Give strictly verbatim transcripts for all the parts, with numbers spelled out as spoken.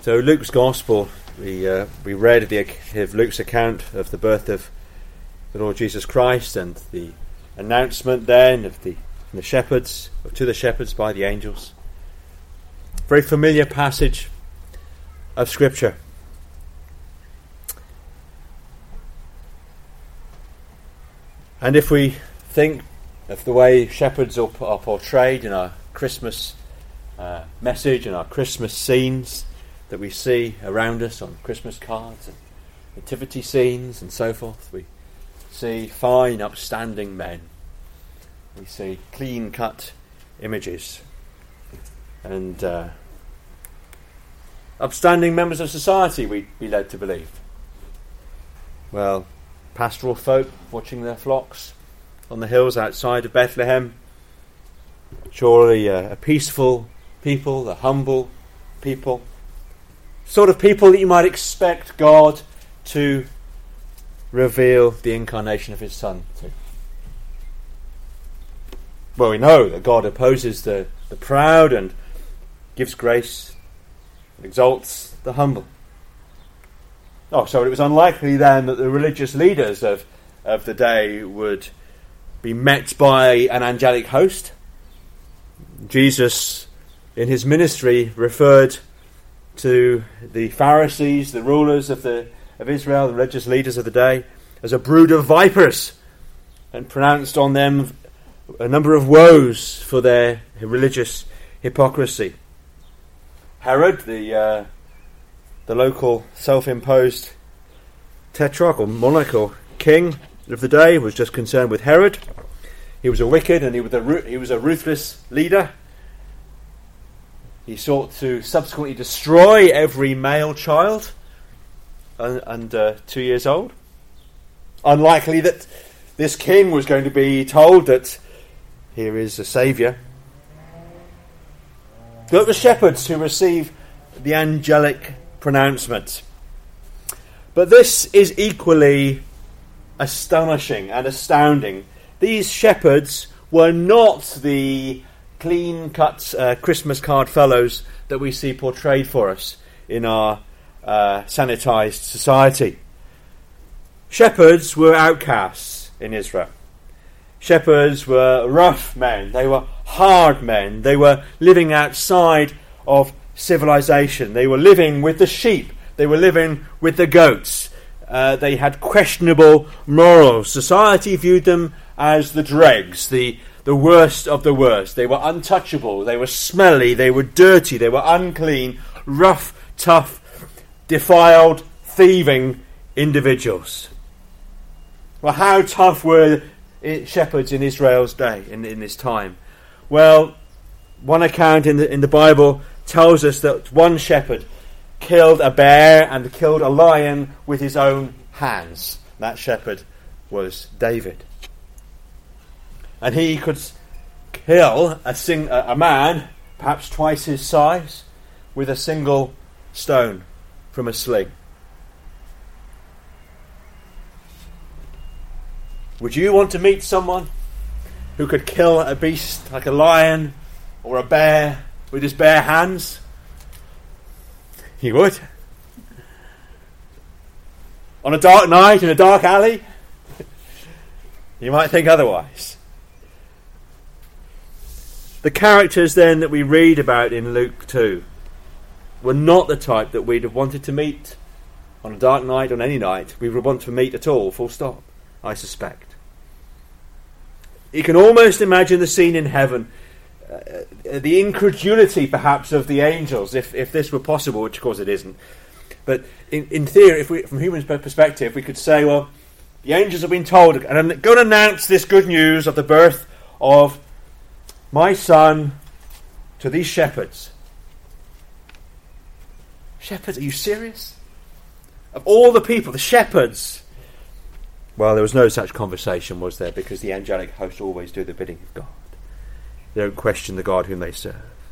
So Luke's Gospel, we uh, we read the of Luke's account of the birth of the Lord Jesus Christ and the announcement then of the from the shepherds or to the shepherds by the angels. Very familiar passage of Scripture. And if we think of the way shepherds are, are portrayed in our Christmas uh, message and our Christmas scenes that we see around us on Christmas cards and nativity scenes and so forth, we see fine, upstanding men. We see clean-cut images and uh, upstanding members of society, we'd be led to believe. Well, pastoral folk watching their flocks on the hills outside of Bethlehem. Surely uh, a peaceful people, a humble people. Sort of people that you might expect God to reveal the incarnation of his Son to. Well, we know that God opposes the, the proud and gives grace and exalts the humble. Oh, so it was unlikely then that the religious leaders of, of the day would be met by an angelic host. Jesus, in his ministry, referred to the Pharisees, the rulers of the of Israel, the religious leaders of the day, as a brood of vipers, and pronounced on them a number of woes for their religious hypocrisy. Herod, the uh, the local self-imposed tetrarch or monarch or king of the day, was just concerned with Herod. He was a wicked and he was a he was a ruthless leader. He sought to subsequently destroy every male child under two years old. Unlikely that this king was going to be told that here is a saviour. But the shepherds who receive the angelic pronouncement. But this is equally astonishing and astounding. These shepherds were not the clean-cut uh, Christmas card fellows that we see portrayed for us in our uh, sanitised society. Shepherds were outcasts in Israel. Shepherds were rough men. They were hard men. They were living outside of civilization. They were living with the sheep. They were living with the goats. Uh, they had questionable morals. Society viewed them as the dregs, the, the worst of the worst. They were untouchable. They were smelly. They were dirty. They were unclean, rough, tough, defiled, thieving individuals. Well, how tough were shepherds in Israel's day, in, in this time? Well, one account in the in the Bible tells us that one shepherd killed a bear and killed a lion with his own hands. That shepherd was David. And he could kill a, sing, a man, perhaps twice his size, with a single stone from a sling. Would you want to meet someone who could kill a beast like a lion or a bear with his bare hands? You would. On a dark night in a dark alley? You might think otherwise. The characters then that we read about in Luke two were not the type that we'd have wanted to meet on a dark night, on any night. We would want to meet at all, full stop, I suspect. You can almost imagine the scene in heaven, uh, the incredulity perhaps of the angels, if, if this were possible, which of course it isn't. But in, in theory, if we, from human perspective, we could say, well, the angels have been told, and go and announce this good news of the birth of my son to these shepherds. Shepherds, are you serious? Of all the people, the shepherds. Well, there was no such conversation, was there? Because the angelic hosts always do the bidding of God. They don't question the God whom they serve.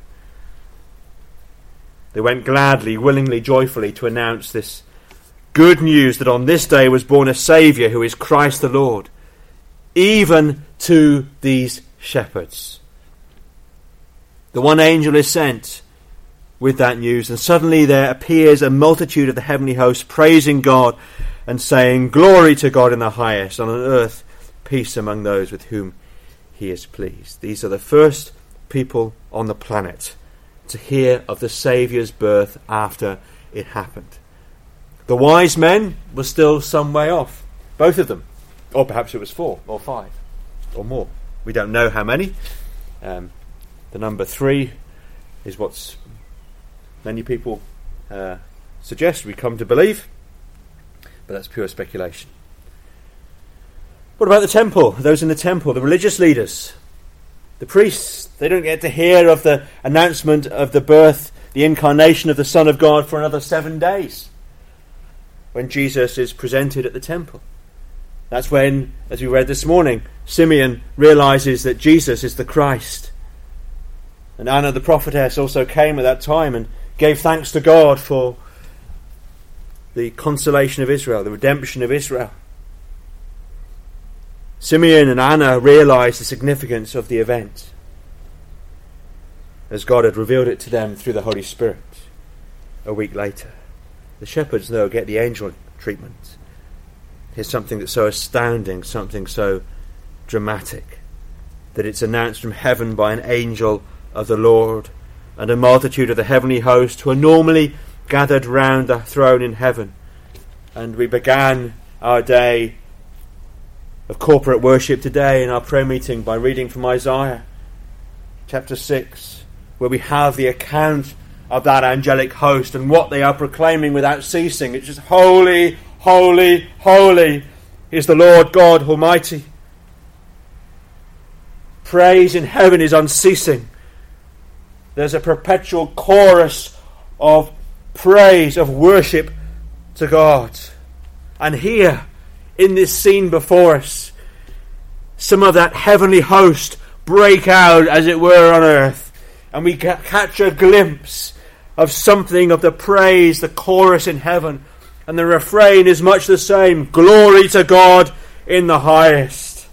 They went gladly, willingly, joyfully to announce this good news that on this day was born a Saviour who is Christ the Lord, even to these shepherds. The one angel is sent with that news, and suddenly there appears a multitude of the heavenly host praising God and saying, "Glory to God in the highest, and on earth peace among those with whom he is pleased." These are the first people on the planet to hear of the Saviour's birth after it happened. The wise men were still some way off, both of them. Or perhaps it was four or five or more. We don't know how many. Um, the number three is what many people uh, suggest we come to believe, but that's pure speculation. What about the temple? Those in the temple, the religious leaders, the priests, they don't get to hear of the announcement of the birth, the incarnation of the Son of God for another seven days when Jesus is presented at the temple. That's when, as we read this morning, Simeon realizes that Jesus is the Christ. And Anna the prophetess also came at that time and gave thanks to God for the consolation of Israel, the redemption of Israel. Simeon and Anna realized the significance of the event as God had revealed it to them through the Holy Spirit a week later. The shepherds, though, get the angel treatment. Here's something that's so astounding, something so dramatic, that it's announced from heaven by an angel of the Lord, and a multitude of the heavenly host who are normally gathered round the throne in heaven. And we began our day of corporate worship today in our prayer meeting by reading from Isaiah chapter six, where we have the account of that angelic host and what they are proclaiming without ceasing. It's just holy, holy, holy is the Lord God Almighty. Praise in heaven is unceasing. There's a perpetual chorus of praise, of worship to God. And here, in this scene before us, some of that heavenly host break out, as it were, on earth. And we catch a glimpse of something of the praise, the chorus in heaven. And the refrain is much the same. Glory to God in the highest.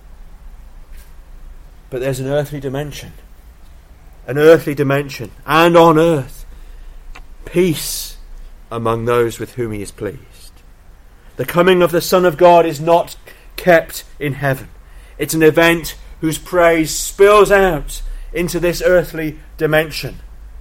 But there's an earthly dimension. An earthly dimension. And on earth, peace among those with whom he is pleased. The coming of the Son of God is not kept in heaven. It's an event whose praise spills out into this earthly dimension.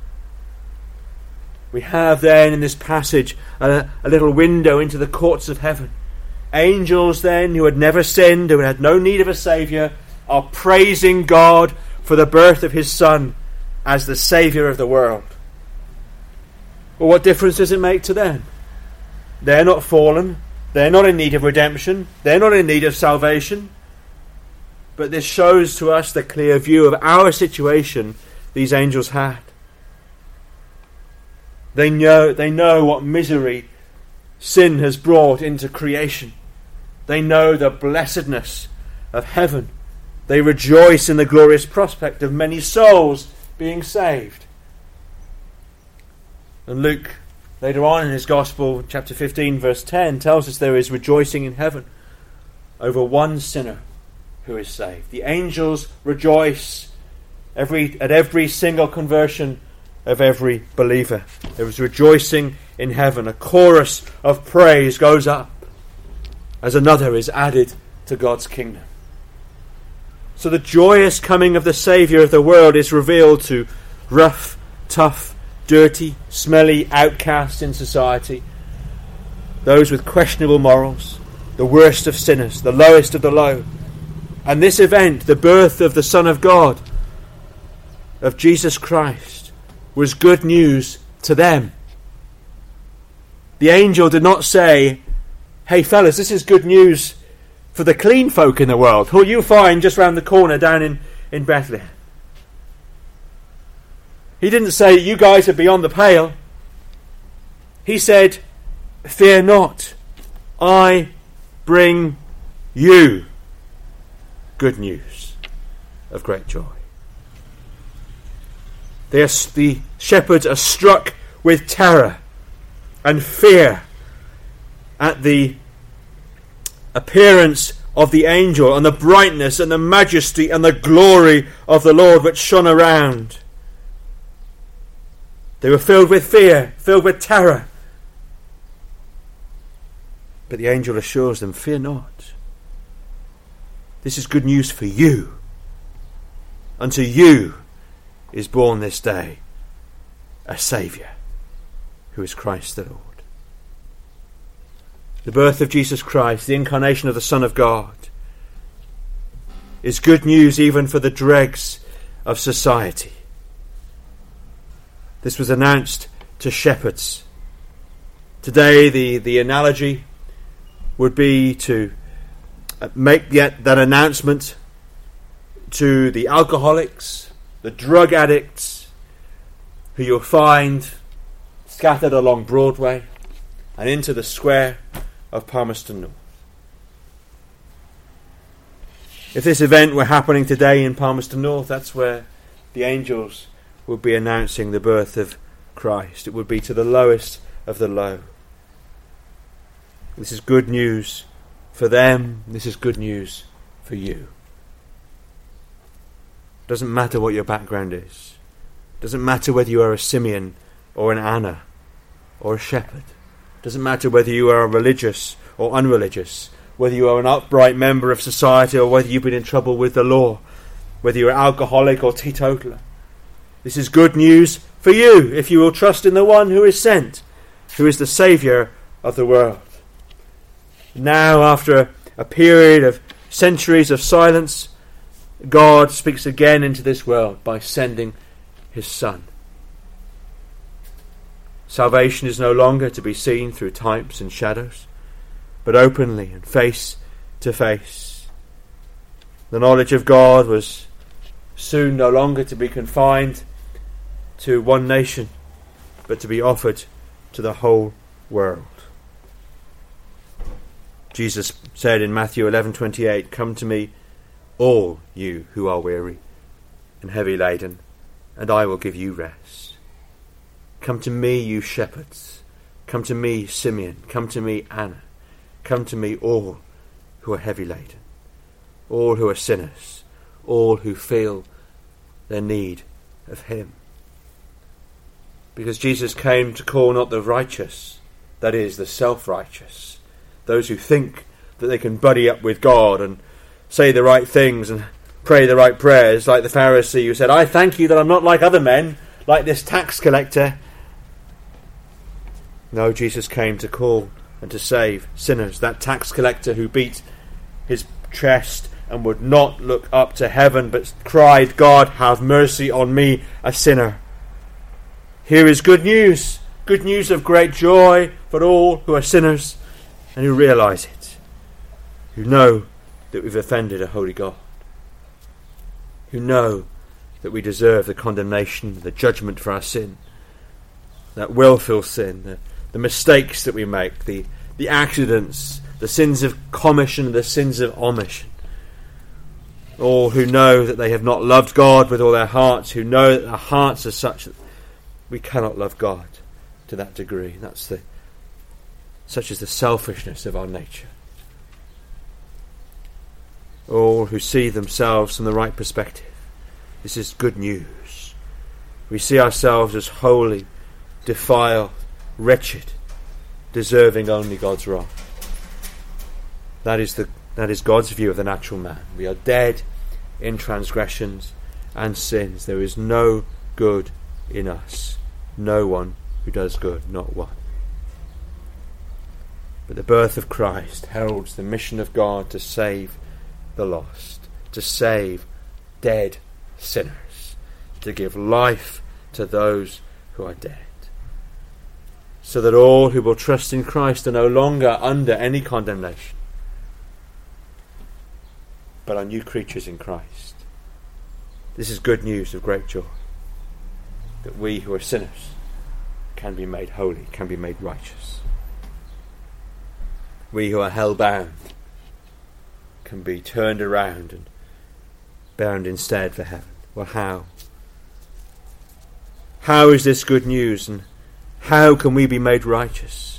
We have then in this passage a, a little window into the courts of heaven. Angels then, who had never sinned, who had no need of a Saviour, are praising God for the birth of his Son as the Saviour of the world. Well, what difference does it make to them? They're not fallen. They're not in need of redemption. They're not in need of salvation. But this shows to us the clear view of our situation these angels had. They know, they know what misery sin has brought into creation. They know the blessedness of heaven. They rejoice in the glorious prospect of many souls being saved. And Luke, later on in his Gospel, chapter fifteen, verse ten, tells us there is rejoicing in heaven over one sinner who is saved. The angels rejoice every at every single conversion of every believer. There is rejoicing in heaven. A chorus of praise goes up as another is added to God's kingdom. So the joyous coming of the Saviour of the world is revealed to rough, tough, dirty, smelly outcasts in society, those with questionable morals, the worst of sinners, the lowest of the low. And this event, the birth of the Son of God, of Jesus Christ, was good news to them. The angel did not say, "Hey fellas, this is good news for the clean folk in the world, who you'll find just round the corner down in, in Bethlehem." He didn't say, "You guys are beyond the pale." He said, "Fear not, I bring you good news of great joy." They are, the shepherds are struck with terror and fear at the appearance of the angel and the brightness and the majesty and the glory of the Lord which shone around. They were filled with fear, filled with terror. But the angel assures them, fear not. This is good news for you. Unto you is born this day a Saviour, who is Christ the Lord. The birth of Jesus Christ, the incarnation of the Son of God, is good news even for the dregs of society. This was announced to shepherds. Today the, the analogy would be to make yet that announcement to the alcoholics, the drug addicts, who you'll find scattered along Broadway and into the square of Palmerston North. If this event were happening today in Palmerston North, that's where the angels would be announcing the birth of Christ. It would be to the lowest of the low. This is good news for them. This is good news for you. Doesn't matter what your background is. Doesn't matter whether you are a Simeon or an Anna or a shepherd. Doesn't matter whether you are religious or unreligious, whether you are an upright member of society or whether you've been in trouble with the law, whether you're alcoholic or teetotaler. This is good news for you if you will trust in the one who is sent, who is the Saviour of the world. Now, after a, a period of centuries of silence, God speaks again into this world by sending his Son. Salvation is no longer to be seen through types and shadows, but openly and face to face. The knowledge of God was soon no longer to be confined to one nation, but to be offered to the whole world. Jesus said in Matthew eleven twenty-eight, "Come to me, all you who are weary and heavy laden, and I will give you rest. Come to me, you shepherds. Come to me, Simeon. Come to me, Anna. Come to me, all who are heavy laden, all who are sinners, all who feel their need of him." Because Jesus came to call not the righteous, that is, the self-righteous, those who think that they can buddy up with God and say the right things and pray the right prayers, like the Pharisee who said, "I thank you that I'm not like other men, like this tax collector." No, Jesus came to call and to save sinners. That tax collector who beat his chest and would not look up to heaven, but cried, "God, have mercy on me, a sinner." Here is good news, good news of great joy for all who are sinners and who realise it, who know that we've offended a holy God, who know that we deserve the condemnation, the judgment for our sin, that willful sin, the, the mistakes that we make, the, the accidents, the sins of commission, the sins of omission. All who know that they have not loved God with all their hearts, who know that their hearts are such that we cannot love God to that degree. That's the such is the selfishness of our nature. All who see themselves from the right perspective. This is good news. We see ourselves as holy, defiled, wretched, deserving only God's wrath. That is the that is God's view of the natural man. We are dead in transgressions and sins. There is no good in us. No one who does good, not one. But the birth of Christ heralds the mission of God to save the lost, to save dead sinners, to give life to those who are dead, so that all who will trust in Christ are no longer under any condemnation, but are new creatures in Christ. This is good news of great joy, that we who are sinners can be made holy, can be made righteous. We who are hell-bound can be turned around and bound instead for heaven. Well, how? How is this good news, and how can we be made righteous?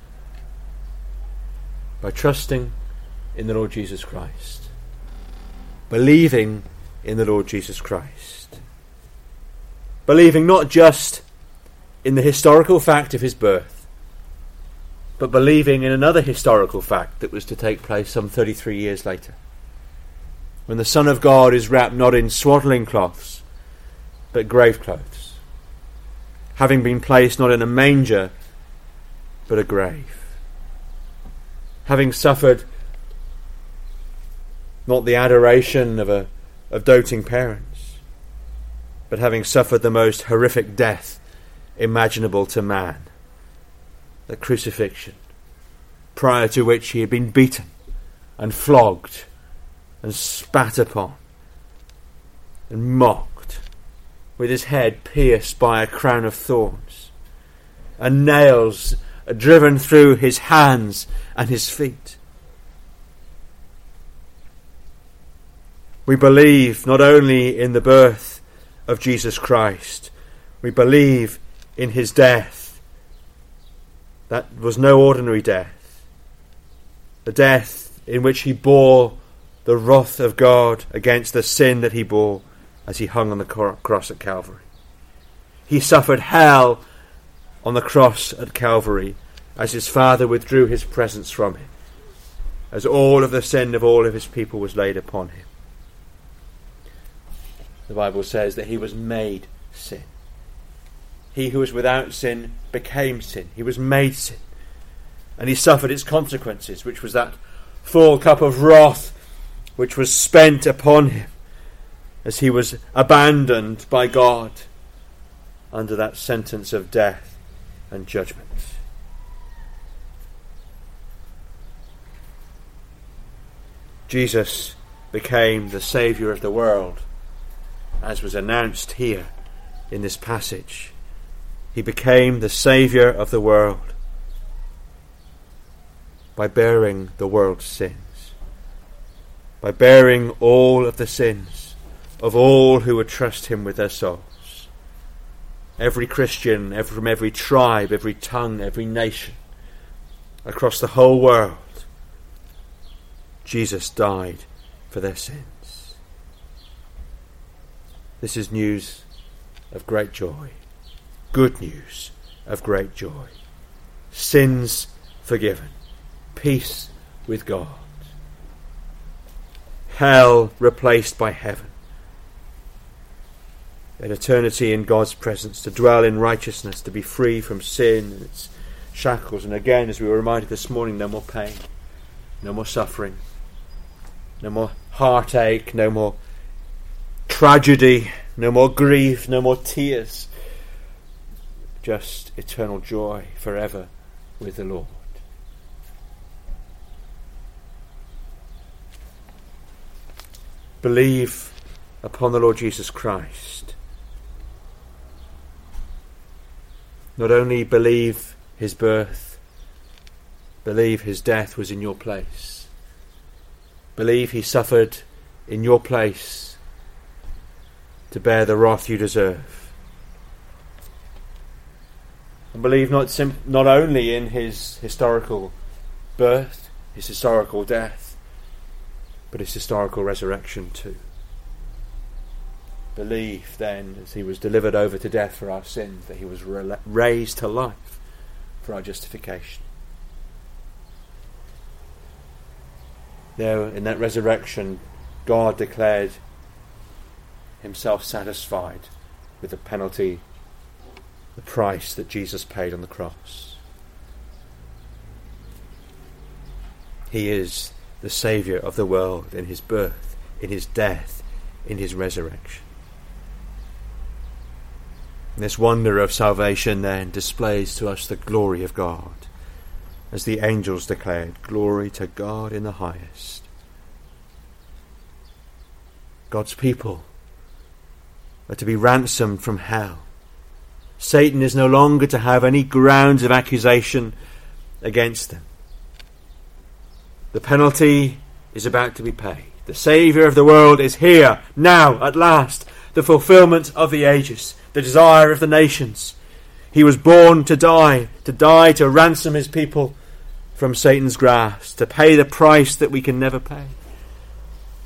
By trusting in the Lord Jesus Christ, believing in the Lord Jesus Christ, believing not just in the historical fact of his birth, but believing in another historical fact that was to take place some thirty-three years later, when the Son of God is wrapped not in swaddling cloths, but grave clothes, having been placed not in a manger, but a grave, having suffered not the adoration of a of doting parents, but having suffered the most horrific death imaginable to man, the crucifixion, prior to which he had been beaten and flogged and spat upon and mocked, with his head pierced by a crown of thorns and nails driven through his hands and his feet. We believe not only in the birth of Jesus Christ, we believe in his death. That was no ordinary death. The death in which he bore the wrath of God against the sin that he bore as he hung on the cross at Calvary. He suffered hell on the cross at Calvary as his Father withdrew his presence from him, as all of the sin of all of his people was laid upon him. The Bible says that he was made sin. He who was without sin became sin. He was made sin. And he suffered its consequences, which was that full cup of wrath which was spent upon him as he was abandoned by God under that sentence of death and judgment. Jesus became the Saviour of the world, as was announced here in this passage. He became the Saviour of the world by bearing the world's sins, by bearing all of the sins of all who would trust him with their souls. Every Christian, every, from every tribe, every tongue, every nation, across the whole world, Jesus died for their sins. This is news of great joy. Good news of great joy. Sins forgiven. Peace with God. Hell replaced by heaven. An eternity in God's presence, to dwell in righteousness, to be free from sin and its shackles. And again, as we were reminded this morning, no more pain, no more suffering, no more heartache, no more tragedy, no more grief, no more tears. Just eternal joy forever with the Lord. Believe upon the Lord Jesus Christ. Not only believe his birth, believe his death was in your place. Believe he suffered in your place to bear the wrath you deserve. And believe not sim- not only in his historical birth, his historical death, but his historical resurrection too. Believe then, as he was delivered over to death for our sins, that he was ra- raised to life for our justification. There, in that resurrection, God declared himself satisfied with the penalty, the price that Jesus paid on the cross. He is the Saviour of the world in his birth, in his death, in his resurrection. And this wonder of salvation then displays to us the glory of God, as the angels declared, "Glory to God in the highest." God's people are to be ransomed from hell. Satan is no longer to have any grounds of accusation against them. The penalty is about to be paid. The Saviour of the world is here, now, at last, the fulfilment of the ages, the desire of the nations. He was born to die, to die to ransom his people from Satan's grasp, to pay the price that we can never pay.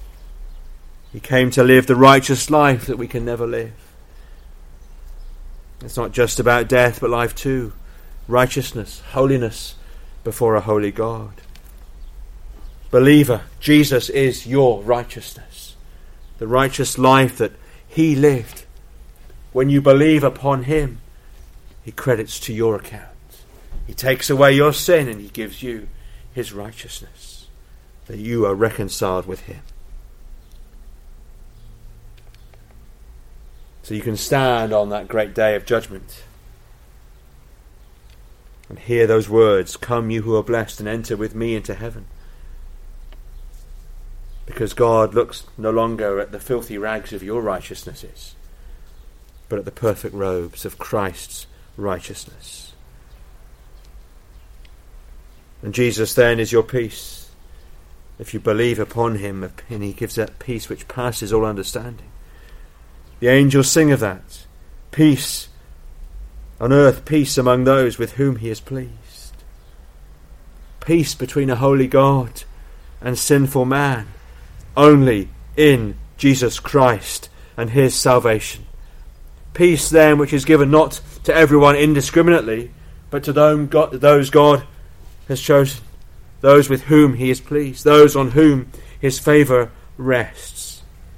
He came to live the righteous life that we can never live. It's not just about death, but life too. Righteousness, holiness before a holy God. Believer, Jesus is your righteousness. The righteous life that he lived. When you believe upon him, he credits to your account. He takes away your sin and he gives you his righteousness, that you are reconciled with him. So you can stand on that great day of judgment and hear those words, "Come, you who are blessed, and enter with me into heaven." Because God looks no longer at the filthy rags of your righteousnesses, but at the perfect robes of Christ's righteousness. And Jesus then is your peace. If you believe upon him, and he gives that peace which passes all understanding. The angels sing of that. Peace on earth, peace among those with whom he is pleased. Peace between a holy God and sinful man, only in Jesus Christ and his salvation. Peace then which is given not to everyone indiscriminately, but to those God has chosen, those with whom he is pleased, those on whom his favour rests.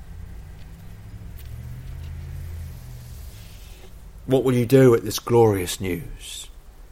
What will you do at this glorious news?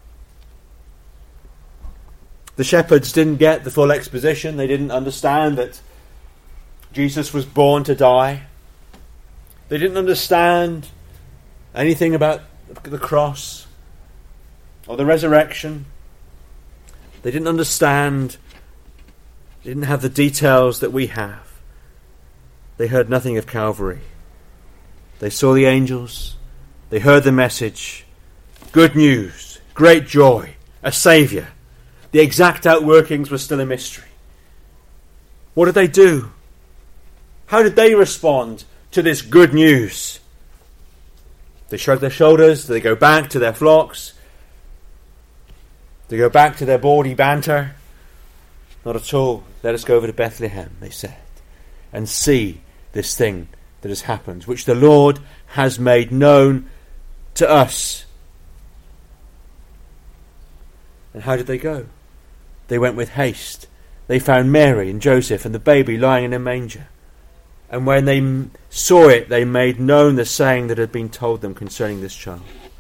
The shepherds didn't get the full exposition. They didn't understand that Jesus was born to die. They didn't understand anything about the cross or the resurrection. They didn't understand, they didn't have the details that we have. They heard nothing of Calvary. They saw the angels. They heard the message. Good news, great joy, a Saviour. The exact outworkings were still a mystery. What did they do? How did they respond to this good news? They shrug their shoulders. They go back to their flocks. They go back to their bawdy banter. Not at all. Let us go over to Bethlehem, they said, and see this thing that has happened, which the Lord has made known to us. And how did they go? They went with haste. They found Mary and Joseph and the baby lying in a manger. And when they saw it, they made known the saying that had been told them concerning this child.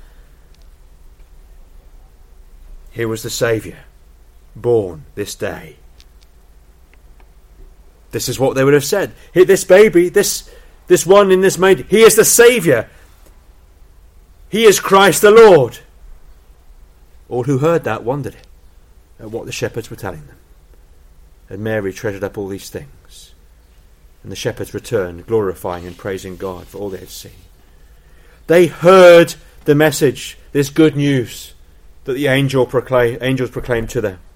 Here was the Saviour, born this day. This is what they would have said. Here, this baby, this, this one in this manger, he is the Saviour. He is Christ the Lord. All who heard that wondered at what the shepherds were telling them. And Mary treasured up all these things. And the shepherds returned, glorifying and praising God for all they had seen. They heard the message, this good news that the angel proclaim, angels proclaimed to them.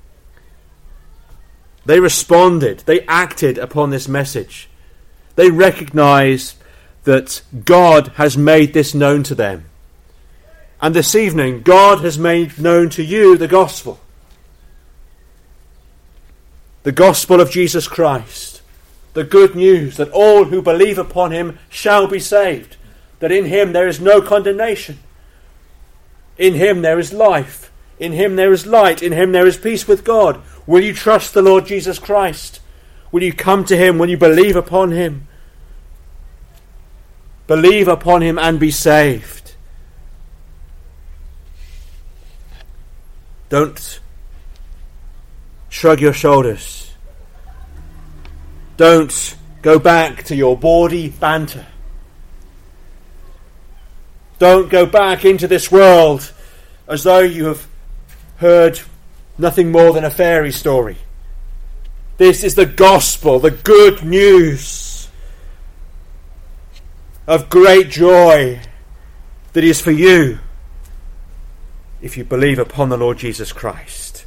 They responded. They acted upon this message. They recognized that God has made this known to them. And this evening, God has made known to you the gospel. The gospel of Jesus Christ. The good news that all who believe upon him shall be saved. That in him there is no condemnation. In him there is life. In him there is light. In him there is peace with God. Will you trust the Lord Jesus Christ? Will you come to him? Will you believe upon him? Believe upon him and be saved. Don't shrug your shoulders. Don't go back to your bawdy banter. Don't go back into this world as though you have heard nothing more than a fairy story. This is the gospel, the good news of great joy that is for you if you believe upon the Lord Jesus Christ.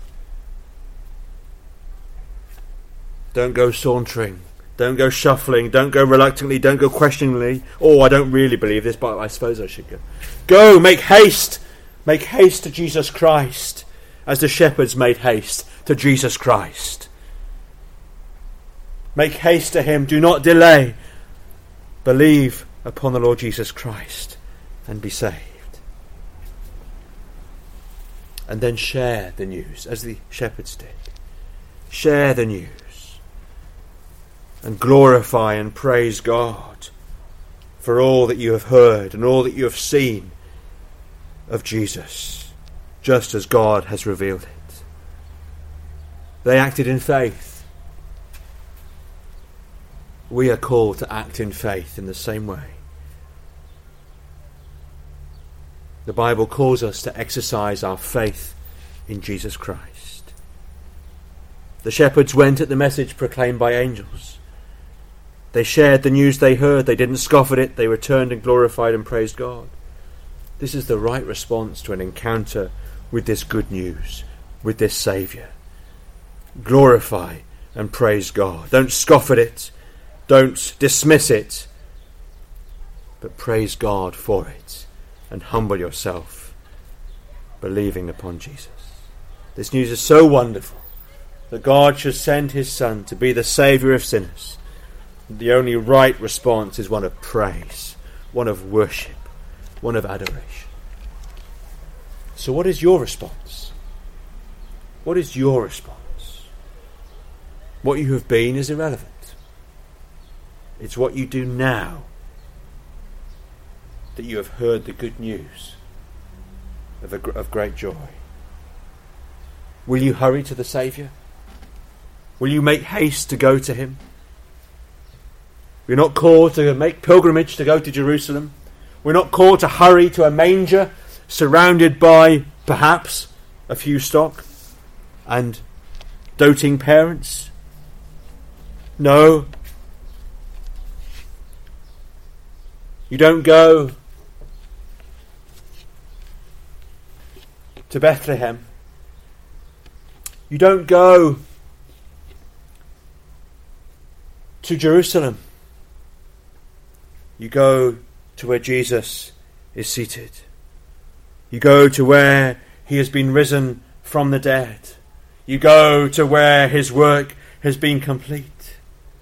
Don't go sauntering. Don't go shuffling. Don't go reluctantly. Don't go questioningly. Oh, I don't really believe this, but I suppose I should go. Go, make haste. Make haste to Jesus Christ, as the shepherds made haste to Jesus Christ. Make haste to him. Do not delay. Believe upon the Lord Jesus Christ and be saved. and then share the news as the shepherds did. Share the news and glorify and praise God for all that you have heard and all that you have seen of Jesus, just as God has revealed it. They acted in faith. We are called to act in faith in the same way. The Bible calls us to exercise our faith in Jesus Christ. The shepherds went at the message proclaimed by angels. They shared the news they heard. They didn't scoff at it. They returned and glorified and praised God. This is the right response to an encounter with this good news, with this Saviour. Glorify and praise God. Don't scoff at it. Don't dismiss it. But praise God for it and humble yourself, believing upon Jesus. This news is so wonderful that God should send his Son to be the Saviour of sinners. The only right response is one of praise, one of worship, one of adoration. So what is your response? What is your response? What you have been is irrelevant. It's what you do now that you have heard the good news of, a, of great joy. Will you hurry to the Saviour? Will you make haste to go to him? We're not called to make pilgrimage to go to Jerusalem. We're not called to hurry to a manger surrounded by, perhaps, a few stock and doting parents. No. You don't go to Bethlehem. You don't go to Jerusalem. You go to where Jesus is seated. You go to where he has been risen from the dead. You go to where his work has been complete.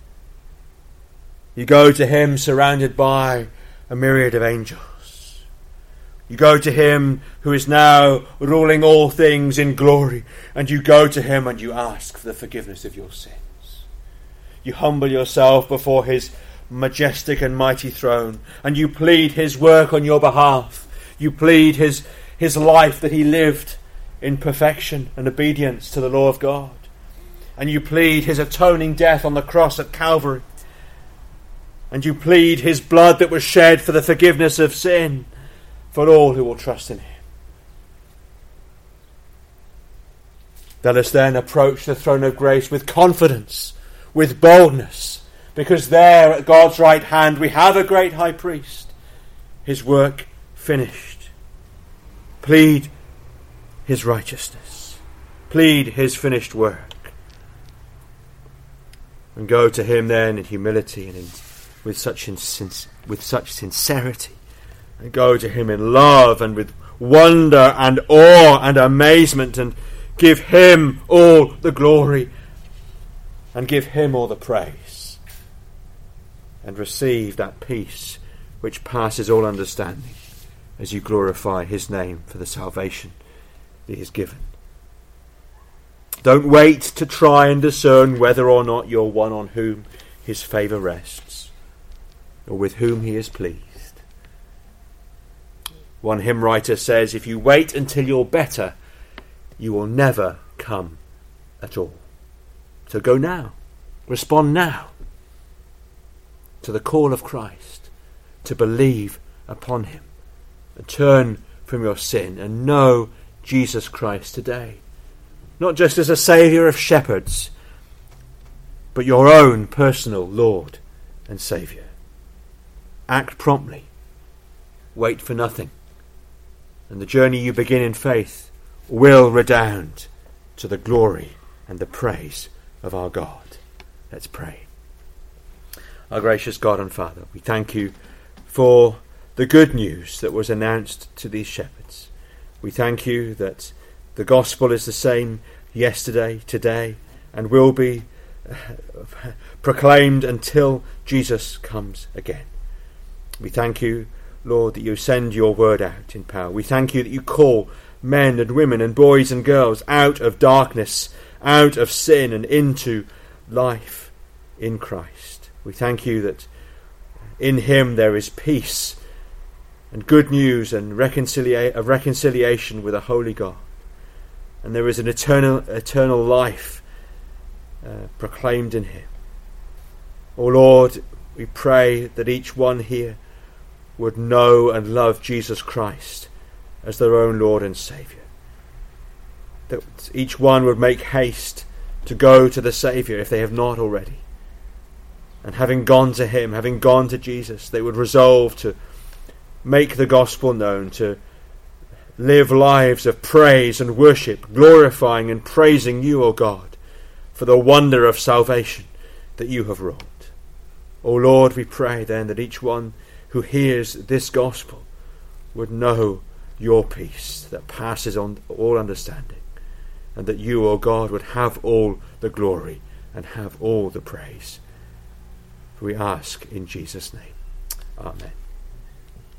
You go to him surrounded by a myriad of angels. You go to him who is now ruling all things in glory, and you go to him and you ask for the forgiveness of your sins. You humble yourself before his majestic and mighty throne, and you plead his work on your behalf. You plead his, his life that he lived in perfection and obedience to the law of God. And you plead his atoning death on the cross at Calvary. And you plead his blood that was shed for the forgiveness of sin for all who will trust in him. Let us then approach the throne of grace with confidence, with boldness, because there at God's right hand we have a great high priest, his work finished. Plead his righteousness. Plead his finished work. And go to him then in humility and in, with such in, with such sincerity. And go to him in love and with wonder and awe and amazement, and give him all the glory and give him all the praise. And receive that peace which passes all understanding as you glorify his name for the salvation that he has given. Don't wait to try and discern whether or not you're one on whom his favour rests, or with whom he is pleased. One hymn writer says, if you wait until you're better, you will never come at all. So go now. Respond now to the call of Christ, to believe upon him, and turn from your sin and know Jesus Christ today. Not just as a saviour of shepherds, but your own personal Lord and Saviour. Act promptly. Wait for nothing. And the journey you begin in faith will redound to the glory and the praise of our God. Let's pray. Our gracious God and Father, we thank you for the good news that was announced to these shepherds. We thank you that the gospel is the same yesterday, today, and will be proclaimed until Jesus comes again. We thank you, Lord, that you send your word out in power. We thank you that you call men and women and boys and girls out of darkness, out of sin and into life in Christ. We thank you that in him there is peace and good news and reconcilia- of reconciliation with a holy God. And there is an eternal eternal life uh, proclaimed in him. O Lord, we pray that each one here would know and love Jesus Christ as their own Lord and Saviour. That each one would make haste to go to the Saviour if they have not already. And having gone to him, having gone to Jesus, they would resolve to make the gospel known, to live lives of praise and worship, glorifying and praising you, O God, for the wonder of salvation that you have wrought. O Lord, we pray then that each one who hears this gospel would know your peace that passes on all understanding, and that you, O God, would have all the glory and have all the praise. For we ask in Jesus' name. Amen.